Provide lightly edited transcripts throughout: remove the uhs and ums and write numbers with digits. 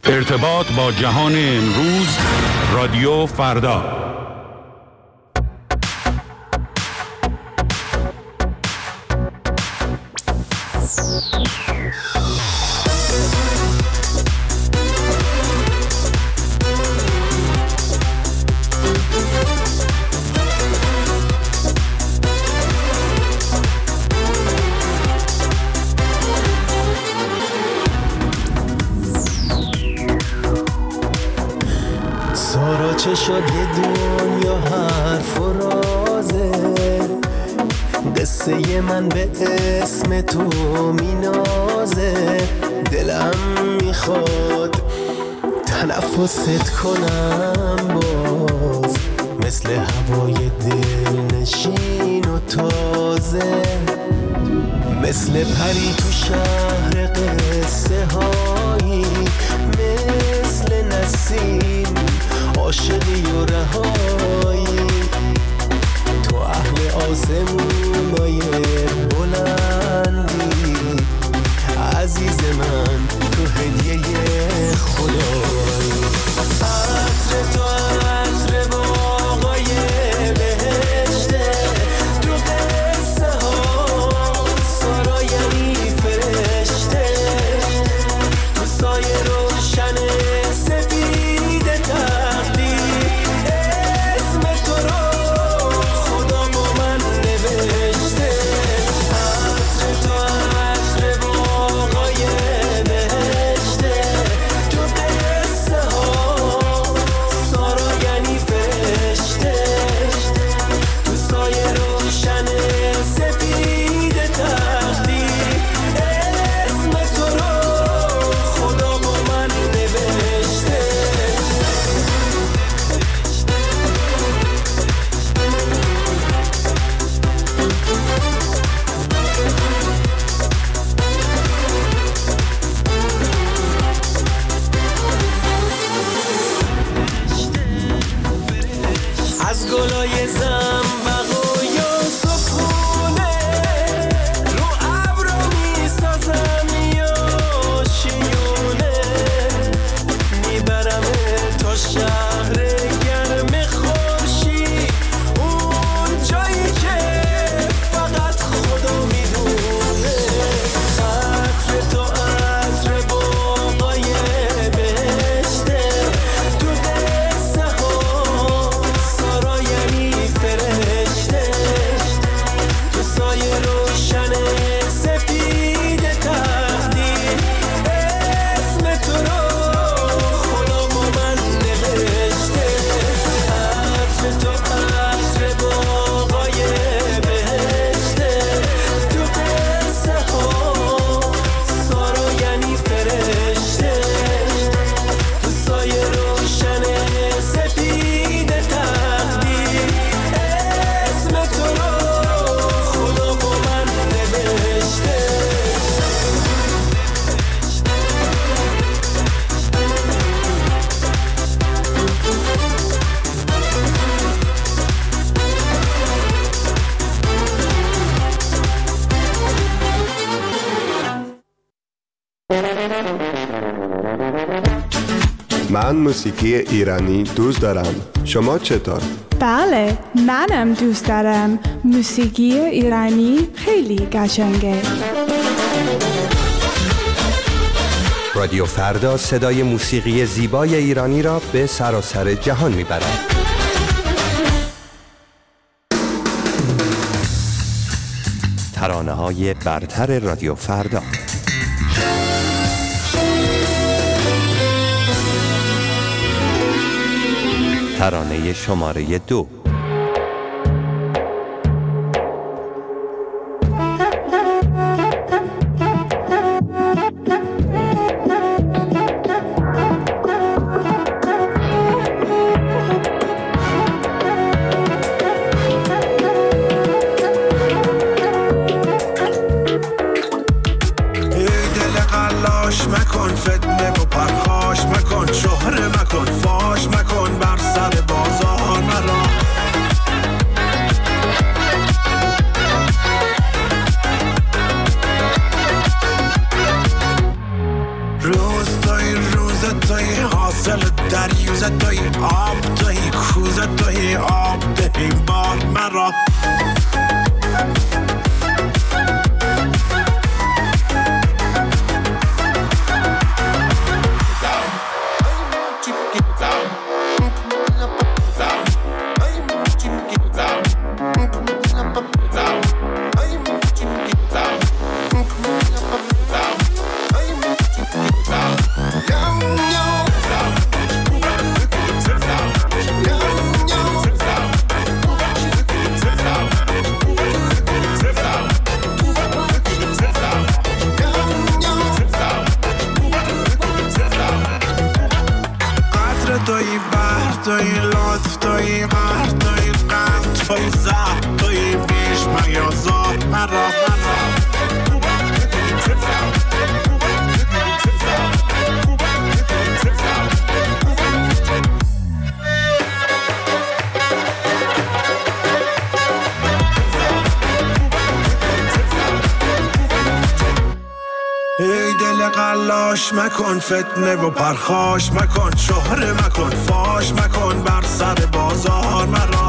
ارتباط با جهان امروز، رادیو فردا. چه شد یه دنیا حرف و رازه، قصه من به اسم تو مینازه. دلم میخواد تنفست کنم باز، مثل هوای دل نشین و تازه، مثل پری تو شهر قصه هایی، مثل نسیم عاشقی و رهایی. تو اهل آسمونای بلندی، عزیز من تو هدیه خدایی. عطر تو عطر باغای بهشته، تو قصه ها سارا یعنی فرشته، تو سایه روشن سفید تقدیر، اسم تو رو خدا با من نوشته. عطر تو عطر باغای بهشته، تو قصه ها سارا یعنی فرشته، تو سایه روشن سفید تقدیر، اسم تو رو خدا با من نوشته. از گلای زنبق و یوسفونه، رو ابرو میسازم یا شیونه، میبرم تا شهر گرم خورشید، اون جایی که فقط خدا میدونه. عطر تو عطر باغای بهشته، تو قصه ها سارا یعنی فرشته، تو سایه روشن سفید تقدیر، اسم تو رو خدا با من نوشته. عطر تو عطر باغای بهشته، تو قصه ها سارا یعنی فرشته، تو سایه روشن سفید تقدیر، اسم تو رو خدا با من نوشته. من موسیقی ایرانی دوست دارم. شما چطور؟ بله، منم دوست دارم. موسیقی ایرانی خیلی قشنگه. رادیو فردا صدای موسیقی زیبای ایرانی را به سراسر جهان میبرد. ترانه‌های برتر رادیو فردا. ترانه شماره 2. مکن فتنه و پرخاش مکن، شهره مکن، فاش مکن، بر سر بازار مرا توی روز توی حاصل دریوز توی آب توی کوز توی آب دهی بار مرا توی بحر توی لطف توی قهر توی قهر توی زهر توی بیش میازار مرا ای دل قلاش مکن فتنه و پرخاش مکن شهره مکن فاش مکن بر سر بازار مرا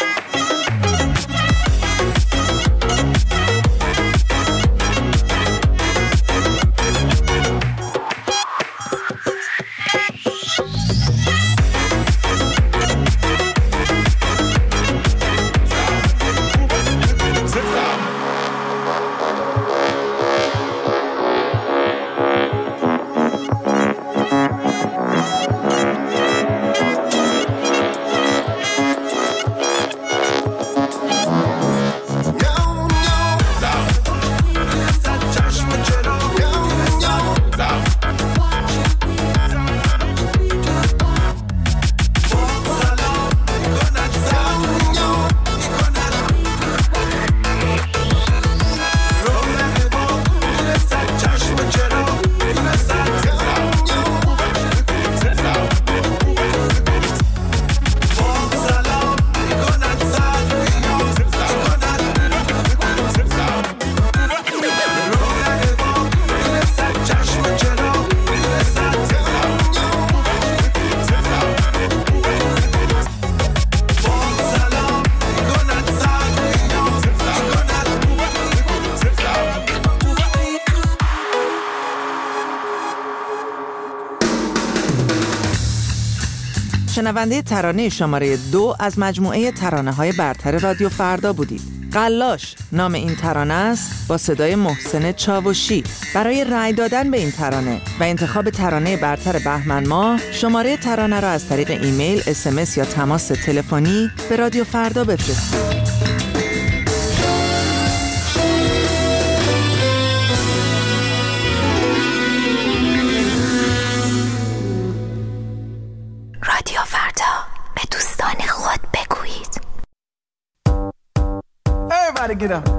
شنونده ترانه شماره 2 از مجموعه ترانه‌های برتر رادیو فردا بودید. قلاش نام این ترانه است با صدای محسن چاوشی. برای رأی دادن به این ترانه و انتخاب ترانه برتر بهمن ماه شماره ترانه را از طریق ایمیل، SMS یا تماس تلفنی به رادیو فردا بفرستید. رادیو فردا به دوستان خود بگویید. Everybody get up.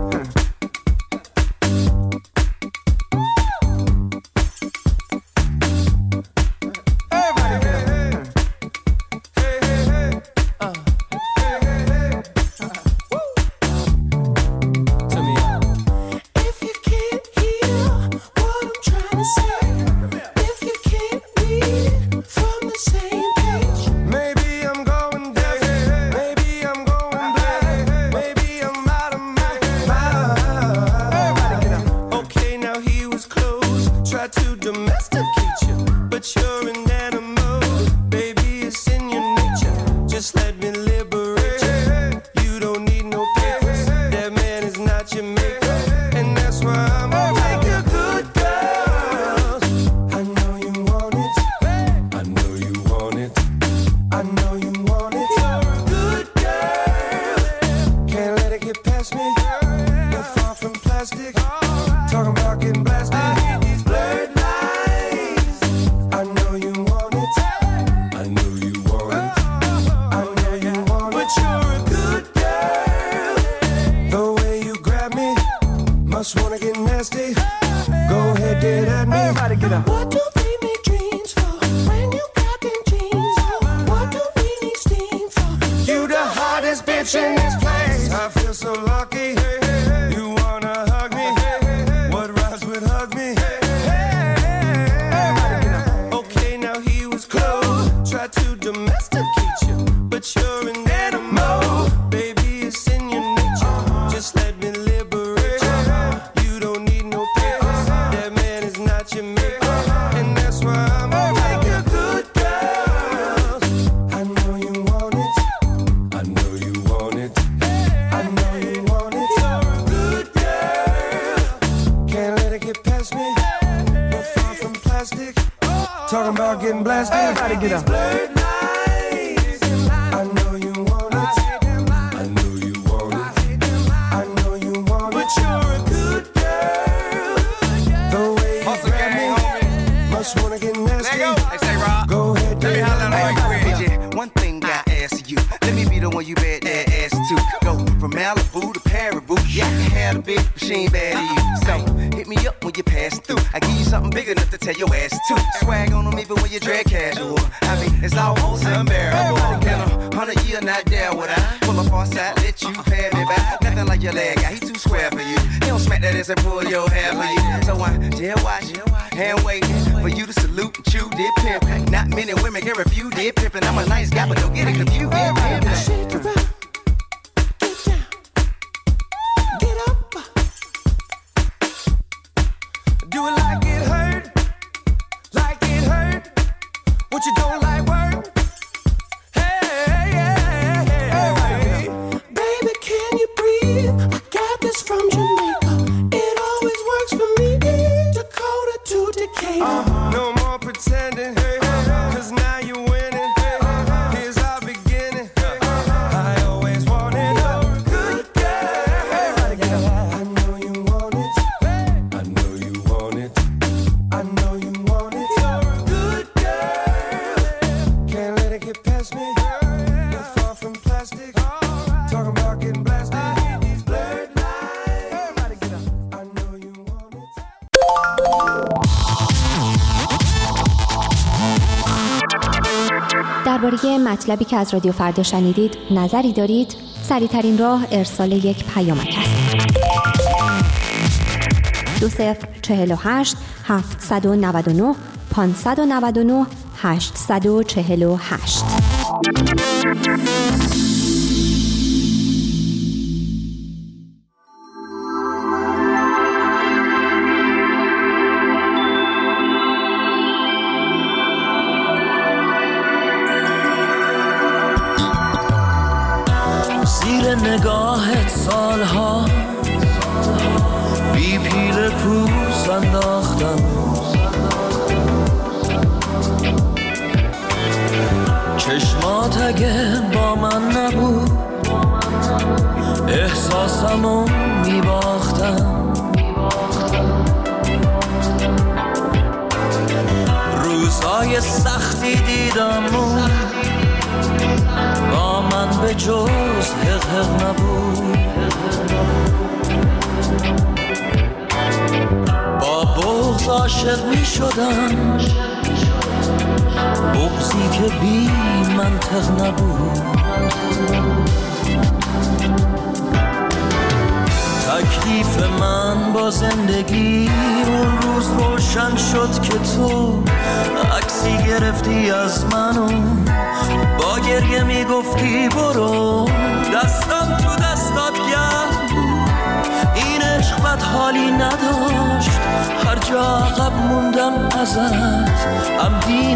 why I'm like a good girl. I know you want it. I know you want it. I know you want it. You're a good girl. Can't let it get past me. We're far from plastic. Talking about getting blasted. Everybody get up. I know you want it. I know you want it. I know you want it. But you're a good girl. The way you grab me, must wanna get nasty. Hey, say Rob. Go ahead, let me holler at you. One thing I ask you, let me be the one you bet that ass to. Go from Malibu to Paribu. Yeah, I can have a big machine bad to you. So hit me up when you pass through. I give you something big enough to tell your ass to. Swag on them even when you drag casual. I mean, it's almost unbearable. In 100 years, not there would I pull up on side, let you pay me back. Nothing like your leg guy, he too square for you. He don't smack that ass and pull your hair for you. So I jail watch, hand waiting for you to salute and chew did pimp. Not many women can refuse did pimpin'. I'm a nice guy, but don't get it confused. Shake it up, get down, get up. Do it like it hurt, like it hurt. What you don't like work? Hey, baby, can you breathe? I got this from Jamaica. It always works for me. Dakota to Decatur. No more pretending, 'cause now you're winning. Here's our beginning. I always wanted a good girl. I know you want it. I know you want it. I know you want it. You're a good girl. Can't let it get past me. You're far from plastic. Talking about getting blasted. Blurred lines. I know you want it. درباره مطلبی که از رادیو فردا شنیدید نظری دارید؟ سریع‌ترین راه ارسال یک پیامک است. 2048 799 599 848. زیر نگاهت سالها بی پیل پوست انداختم، چشمات اگه با من نبود احساسمو میباختم. روزهای سختی دیدم با من به جز حق نبود. با بغض عاشق می شدم، بغضی که بی منطق نبود. تکلیف من با زندگی اون روز روشن شد که تو عکسی گرفتی از منو، با گریه میگفتی برو. دستم تو دستات گرم بود، این عشق بد حالی نداشت. هر جا عقب موندم ازت عمدی